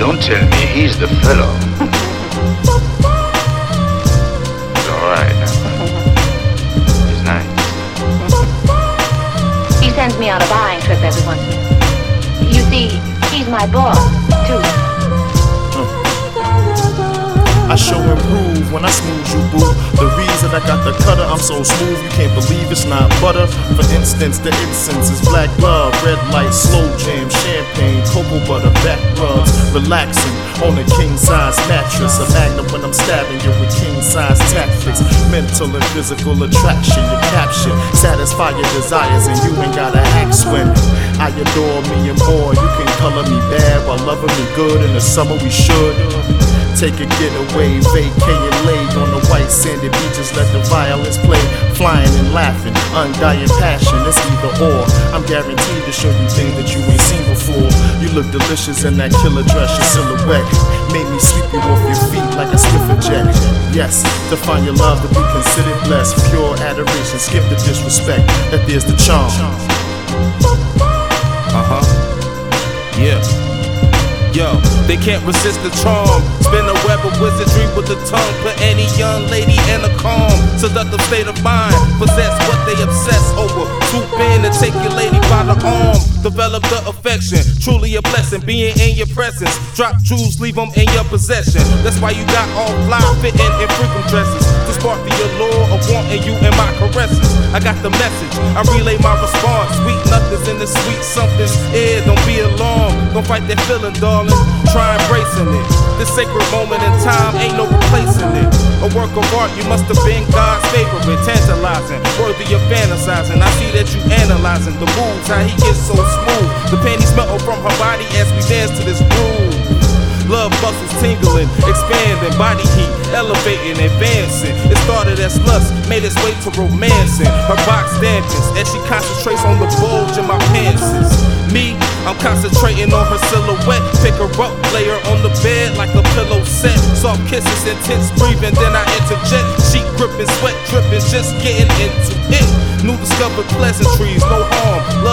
Don't tell me he's the fellow. He's alright. He's nice. He sends me on a buying trip every once in a while. You see, he's my boss, too. I sure improve when I smooth you, boo. The reason I got the cutter, I'm so smooth you can't believe it's not butter. For instance, the incense is black love, red light, slow jam, champagne, cocoa butter, back rubs, relaxing on a king-size mattress. A magnum when I'm stabbing you with king-size tactics. Mental and physical attraction, your caption satisfy your desires and you ain't gotta ask when. I adore me and more, you can color me bad while loving me good. In the summer we should take a getaway, vacay and lay on the white sandy beaches, let the violins play, flying and laughing, undying passion, it's either or. I'm guaranteed to show you things that you ain't seen before. You look delicious in that killer dress, your silhouette made me sweep you off your feet like a Swiffer jet. Yes, to find your love to be considered blessed, pure adoration, skip the disrespect, that there's the charm. Yeah. Yo, they can't resist the charm. Spin a web of wizardry with the tongue. Put any young lady in a calm, seductive state of mind. Possess what they obsess over. Swoop in and take your lady by the arm. Develop the affection, truly a blessing. Being in your presence, drop jewels, leave them in your possession. That's why you got all fly, fitting in frequent dresses. To spark the allure of wanting you in my caresses. I got the message, I relay my response. Sweet nothings in the sweet something's air. Don't be alarmed, don't fight that feeling, darling. Try embracing it. This sacred moment in time ain't no replacing it. A work of art, you must have been God's favorite. Tantalizing, worthy of fantasizing. I see that you analyzing the moves, how he gets so smooth. The panties melt from her body as we dance to this groove. Love muscles tingling, expanding, body heat, elevating, advancing. It started as lust, made its way to romancing. Her box dampens as she concentrates on the bulge in my pants. Me, I'm concentrating on her silhouette. Pick her up, lay her on the bed like a pillow set. Soft kisses, intense breathing, then I interject. Sheet gripping, sweat dripping, just getting into it. New discovered pleasantries, no harm.